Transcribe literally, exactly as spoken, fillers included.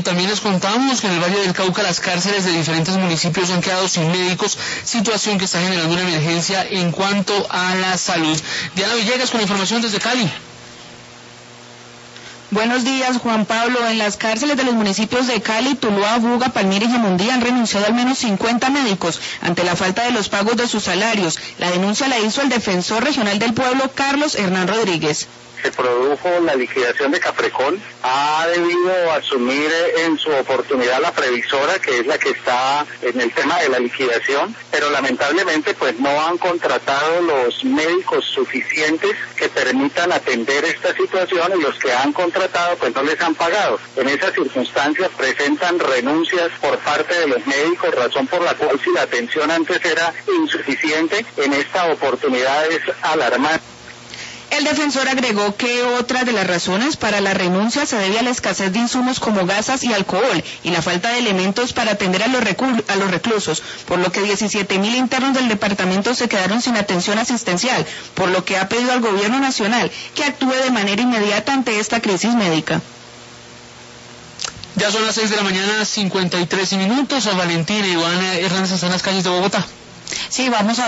También les contamos que en el Valle del Cauca las cárceles de diferentes municipios han quedado sin médicos, situación que está generando una emergencia en cuanto a la salud. Diana Villegas con información desde Cali. Buenos días, Juan Pablo. En las cárceles de los municipios de Cali, Tuluá, Buga, Palmira y Jamundí han renunciado al menos cincuenta médicos ante la falta de los pagos de sus salarios. La denuncia la hizo el defensor regional del pueblo, Carlos Hernán Rodríguez. Se produjo la liquidación de Caprecol, ha debido asumir en su oportunidad la previsora, que es la que está en el tema de la liquidación, pero lamentablemente pues no han contratado los médicos suficientes que permitan atender esta situación, y los que han contratado pues no les han pagado. En esas circunstancias presentan renuncias por parte de los médicos, razón por la cual, si la atención antes era insuficiente, en esta oportunidad es alarmante. El defensor agregó que otra de las razones para la renuncia se debe a la escasez de insumos como gasas y alcohol y la falta de elementos para atender a los, a los reclusos, por lo que diecisiete mil internos del departamento se quedaron sin atención asistencial, por lo que ha pedido al gobierno nacional que actúe de manera inmediata ante esta crisis médica. Ya son las seis de la mañana, cincuenta y tres minutos. A Valentina y Iván Hernández están en las calles de Bogotá. Sí, vamos a